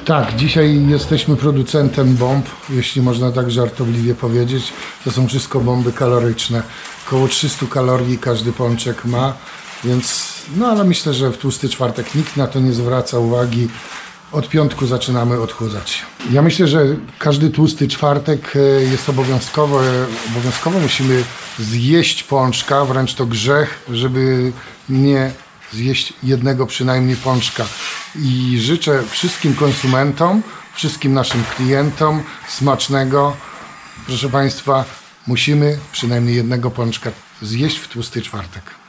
Tak, dzisiaj jesteśmy producentem bomb, jeśli można tak żartobliwie powiedzieć. To są wszystko bomby kaloryczne. Około 300 kalorii każdy pączek ma, więc no ale myślę, że w tłusty czwartek nikt na to nie zwraca uwagi. Od piątku zaczynamy odchudzać. Ja myślę, że każdy tłusty czwartek jest obowiązkowo musimy zjeść pączka, wręcz to grzech, żeby nie zjeść jednego przynajmniej pączka. I życzę wszystkim konsumentom, wszystkim naszym klientom smacznego. Proszę Państwa, musimy przynajmniej jednego pączka zjeść w tłusty czwartek.